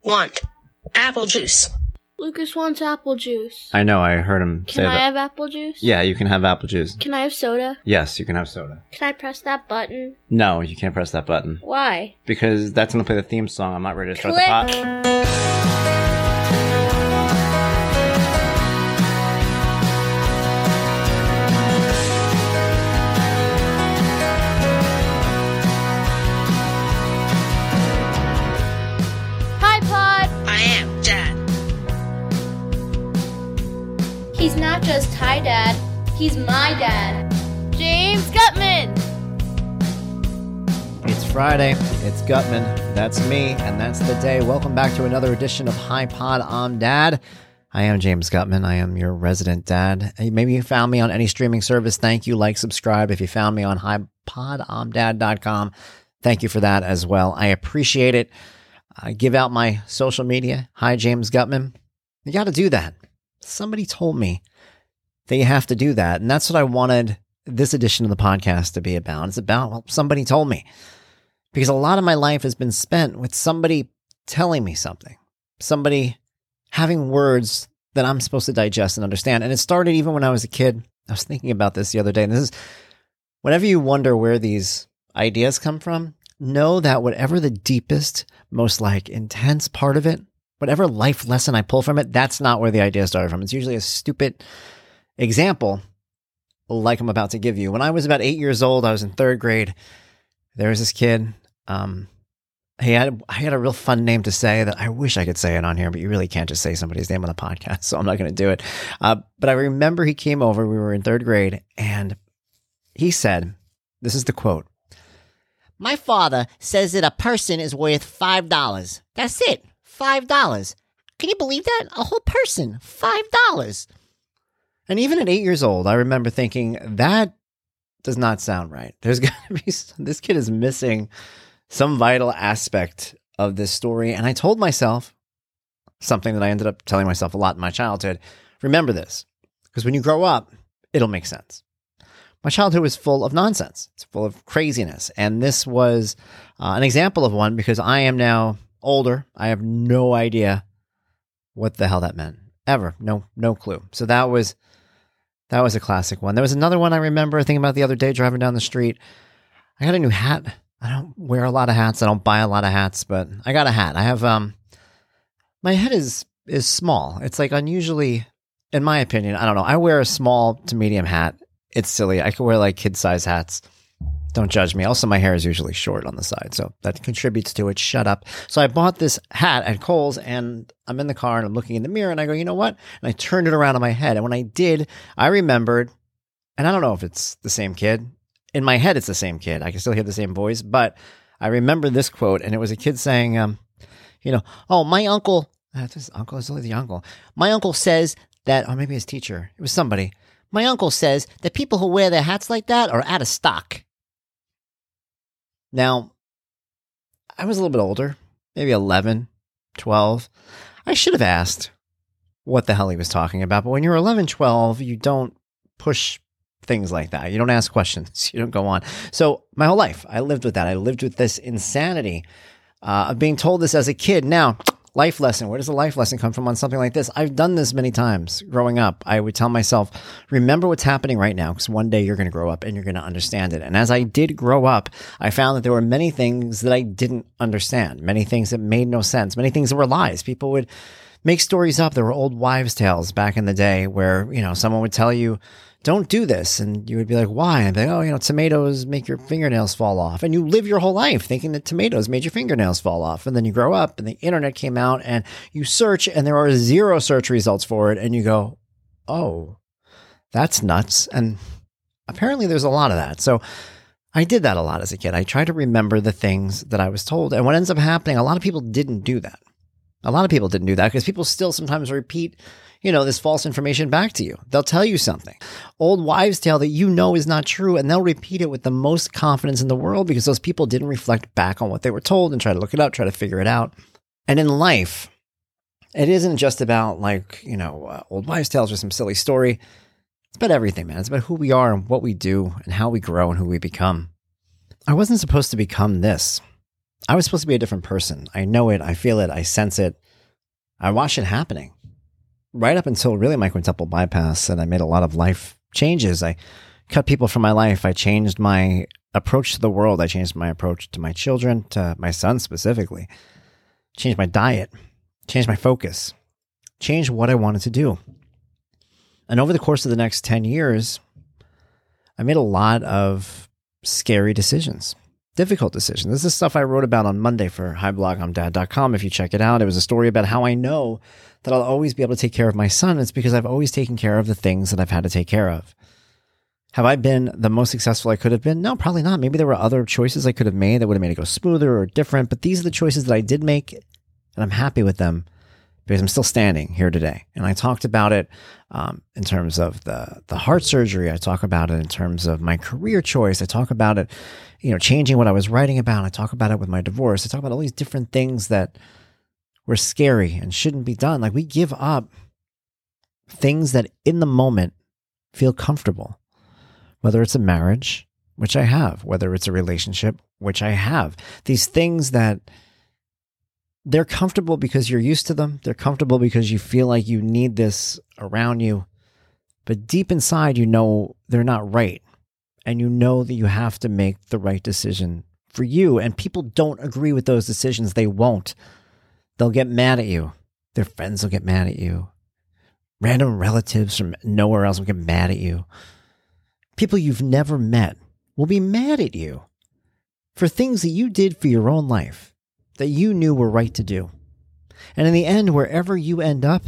want apple juice. Lucas wants apple juice. I know, I heard him say that. Can I have apple juice? Yeah, you can have apple juice. Can I have soda? Yes, you can have soda. Can I press that button? No, you can't press that button. Why? Because that's going to play the theme song. I'm not ready to start Click. the pot. Hi, Pod! I am Dad. He's not just hi, Dad. He's my dad. James Gutman! It's Friday, it's Gutman, that's me, and that's the day. Welcome back to another edition of Hi Pod, I'm Dad. I am James Gutman, I am your resident dad. Maybe you found me on any streaming service, thank you, like, subscribe. If you found me on hipodomdad.com, thank you for that as well. I appreciate it. I give out my social media, Hi James Gutman. You got to do that. Somebody told me that you have to do that, and that's what I wanted this edition of the podcast to be about. It's about, well, somebody told me. Because a lot of my life has been spent with somebody telling me something. Somebody having words that I'm supposed to digest and understand. And it started even when I was a kid. I was thinking about this the other day. And this is, whenever you wonder where these ideas come from, know that whatever the deepest, most intense part of it, whatever life lesson I pull from it, that's not where the idea started from. It's usually a stupid example like I'm about to give you. When I was about 8 years old, I was in third grade. There was this kid. He had a real fun name to say that I wish I could say it on here, but you really can't just say somebody's name on the podcast, so I'm not going to do it. But I remember he came over. We were in third grade, and he said, this is the quote, "My father says that a person is worth $5. That's it, $5. Can you believe that? A whole person, $5. And even at 8 years old, I remember thinking, that does not sound right. There's got to be, this kid is missing some vital aspect of this story. And I told myself something that I ended up telling myself a lot in my childhood. Remember this, because when you grow up, it'll make sense. My childhood was full of nonsense. It's full of craziness. And this was an example of one, because I am now older. I have no idea what the hell that meant. Ever. No clue. So that was a classic one. There was another one I remember thinking about the other day driving down the street. I got a new hat. I don't wear a lot of hats. I don't buy a lot of hats, but I got a hat. I have, my head is small. It's like unusually, in my opinion, I don't know. I wear a small to medium hat. It's silly. I could wear like kid-size hats. Don't judge me. Also, my hair is usually short on the side, so that contributes to it. Shut up. So I bought this hat at Kohl's, and I'm in the car, and I'm looking in the mirror, and I go, you know what? And I turned it around on my head, and when I did, I remembered, and I don't know if it's the same kid. In my head, it's the same kid. I can still hear the same voice, but I remember this quote, and it was a kid saying, oh, my uncle, this uncle is only the uncle. My uncle says that, or maybe his teacher, it was somebody. My uncle says that people who wear their hats like that are out of stock. Now, I was a little bit older, maybe 11, 12. I should have asked what the hell he was talking about. But when you're 11, 12, you don't push things like that. You don't ask questions. You don't go on. So my whole life, I lived with that. I lived with this insanity of being told this as a kid. Now, life lesson. Where does the life lesson come from on something like this? I've done this many times growing up. I would tell myself, remember what's happening right now, because one day you're going to grow up and you're going to understand it. And as I did grow up, I found that there were many things that I didn't understand, many things that made no sense, many things that were lies. People would make stories up. There were old wives' tales back in the day where, someone would tell you, don't do this. And you would be like, why? And I'd be like, tomatoes make your fingernails fall off. And you live your whole life thinking that tomatoes made your fingernails fall off. And then you grow up and the internet came out and you search and there are 0 search results for it. And you go, oh, that's nuts. And apparently there's a lot of that. So I did that a lot as a kid. I tried to remember the things that I was told. And what ends up happening, a lot of people didn't do that. A lot of people didn't do that because people still sometimes repeat this false information back to you. They'll tell you something. Old wives' tale that is not true, and they'll repeat it with the most confidence in the world because those people didn't reflect back on what they were told and try to look it up, try to figure it out. And in life, it isn't just about old wives' tales or some silly story. It's about everything, man. It's about who we are and what we do and how we grow and who we become. I wasn't supposed to become this. I was supposed to be a different person. I know it. I feel it. I sense it. I watch it happening. Right up until really my quintuple bypass, and I made a lot of life changes. I cut people from my life. I changed my approach to the world. I changed my approach to my children, to my son specifically. Changed my diet. Changed my focus. Changed what I wanted to do. And over the course of the next 10 years, I made a lot of scary decisions. Difficult decisions. This is stuff I wrote about on Monday for highblogomdad.com. If you check it out, it was a story about how I know that I'll always be able to take care of my son. It's because I've always taken care of the things that I've had to take care of. Have I been the most successful I could have been? No, probably not. Maybe there were other choices I could have made that would have made it go smoother or different, but these are the choices that I did make, and I'm happy with them because I'm still standing here today. And I talked about it in terms of the heart surgery. I talk about it in terms of my career choice. I talk about it, changing what I was writing about. I talk about it with my divorce. I talk about all these different things that were scary and shouldn't be done. Like, we give up things that in the moment feel comfortable, whether it's a marriage, which I have, whether it's a relationship, which I have. These things that they're comfortable because you're used to them. They're comfortable because you feel like you need this around you. But deep inside, they're not right. And you know that you have to make the right decision for you. And people don't agree with those decisions. They won't. They'll get mad at you. Their friends will get mad at you. Random relatives from nowhere else will get mad at you. People you've never met will be mad at you for things that you did for your own life that you knew were right to do. And in the end, wherever you end up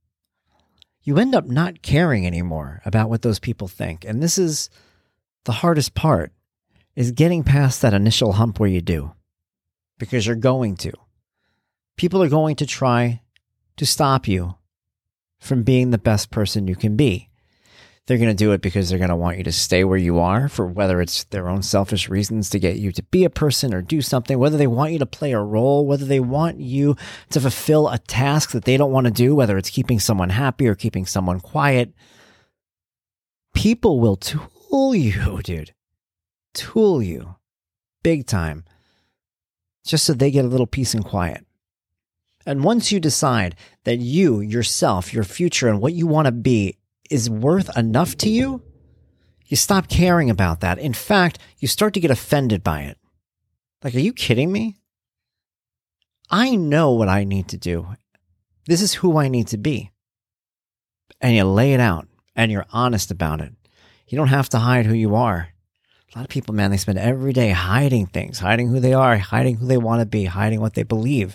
not caring anymore about what those people think. And this is the hardest part, is getting past that initial hump where you do. Because you're going to. People are going to try to stop you from being the best person you can be. They're going to do it because they're going to want you to stay where you are, for whether it's their own selfish reasons to get you to be a person or do something, whether they want you to play a role, whether they want you to fulfill a task that they don't want to do, whether it's keeping someone happy or keeping someone quiet. People will tool you, dude. Tool you. Big time. Just so they get a little peace and quiet. And once you decide that you, yourself, your future, and what you want to be is worth enough to you, you stop caring about that. In fact, you start to get offended by it. Like, are you kidding me? I know what I need to do. This is who I need to be. And you lay it out, and you're honest about it. You don't have to hide who you are. A lot of people, man, they spend every day hiding things, hiding who they are, hiding who they want to be, hiding what they believe.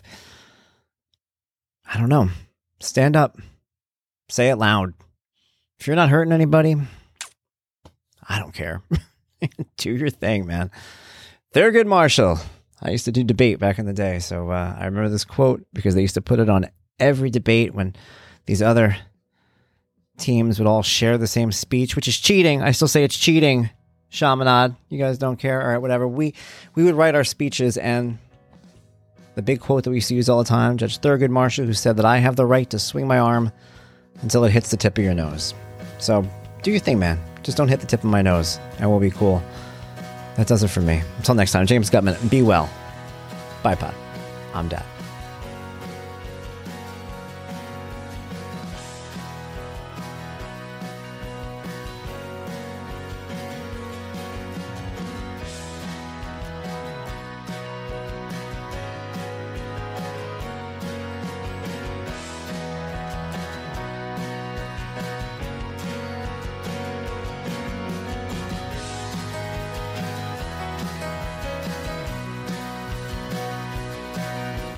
I don't know. Stand up. Say it loud. If you're not hurting anybody, I don't care. Do your thing, man. Thurgood Marshall. I used to do debate back in the day, so I remember this quote because they used to put it on every debate when these other teams would all share the same speech, which is cheating. I still say it's cheating. Shamanad, you guys don't care? All right, whatever. We would write our speeches, and the big quote that we used to use all the time, Judge Thurgood Marshall, who said that I have the right to swing my arm until it hits the tip of your nose. So do your thing, man. Just don't hit the tip of my nose, and we'll be cool. That does it for me. Until next time, James Gutman, be well. Bye, Pod. I'm Dad.